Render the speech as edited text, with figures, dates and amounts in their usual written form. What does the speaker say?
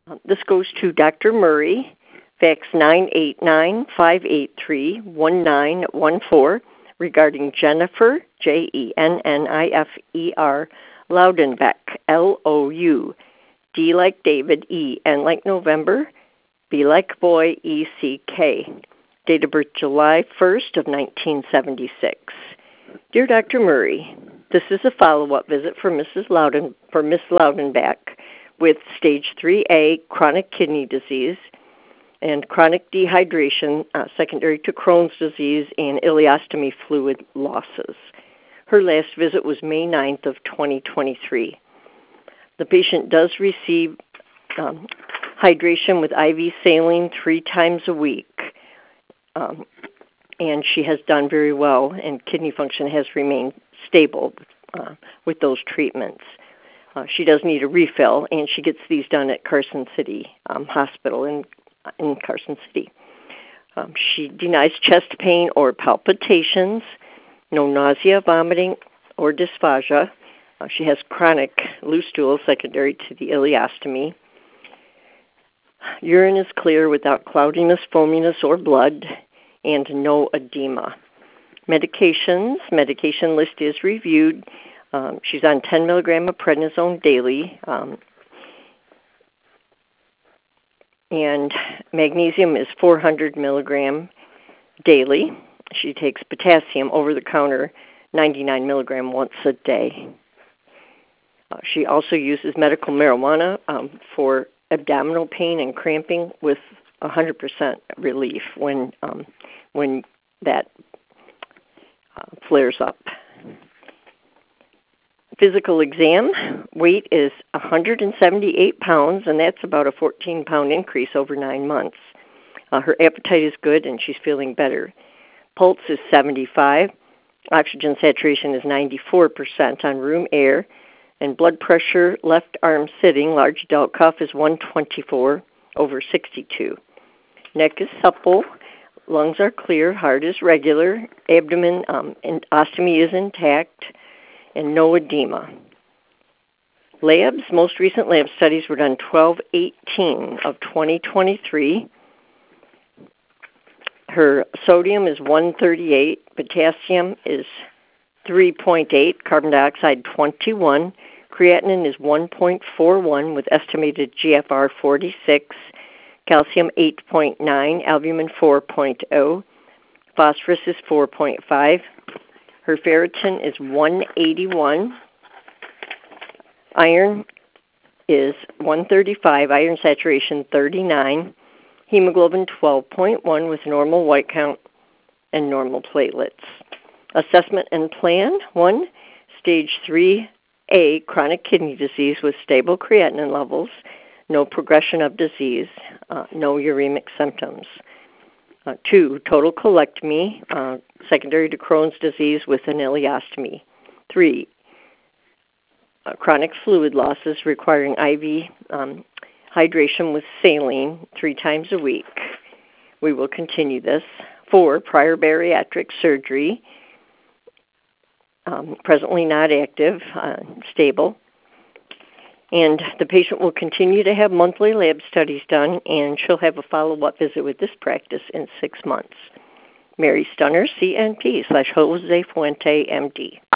This goes to Dr. Murray, fax 989-583-1914, regarding Jennifer, Jennifer, Loudenbeck, Loud, like David, N like November, B like boy, ECK. Date of birth July 1st of 1976. Dear Dr. Murray, this is a follow-up visit for Miss Loudenbeck with stage 3A chronic kidney disease and chronic dehydration secondary to Crohn's disease and ileostomy fluid losses. Her last visit was May 9th of 2023. The patient does receive hydration with IV saline 3 times a week, and she has done very well, and kidney function has remained stable with those treatments. She does need a refill, and she gets these done at Carson City Hospital in Carson City. She denies chest pain or palpitations, no nausea, vomiting, or dysphagia. She has chronic loose stool secondary to the ileostomy. Urine is clear without cloudiness, foaminess, or blood, and no edema. Medication list is reviewed. She's on 10 milligram of prednisone daily, and magnesium is 400 milligram daily. She takes potassium over-the-counter 99 milligram once a day. She also uses medical marijuana for abdominal pain and cramping with 100% relief when that flares up. Physical exam, weight is 178 pounds, and that's about a 14-pound increase over 9 months. Her appetite is good, and she's feeling better. Pulse is 75. Oxygen saturation is 94% on room air. And blood pressure, left arm sitting, large adult cuff is 124 over 62. Neck is supple. Lungs are clear. Heart is regular. Abdomen and ostomy is intact. And no edema. Labs, most recent lab studies were done 12/18 of 2023. Her sodium is 138, potassium is 3.8, carbon dioxide 21, creatinine is 1.41 with estimated GFR 46, calcium 8.9, albumin 4.0, phosphorus is 4.5. Her ferritin is 181. Iron is 135, iron saturation 39, hemoglobin 12.1 with normal white count and normal platelets. Assessment and plan: 1, stage 3A chronic kidney disease with stable creatinine levels, no progression of disease, no uremic symptoms. 2, total colectomy, secondary to Crohn's disease with an ileostomy. 3, chronic fluid losses requiring IV hydration with saline 3 times a week. We will continue this. 4, prior bariatric surgery, presently not active, stable. And the patient will continue to have monthly lab studies done, and she'll have a follow-up visit with this practice in 6 months. Mary Stunner, CNP /Jose Fuente, MD.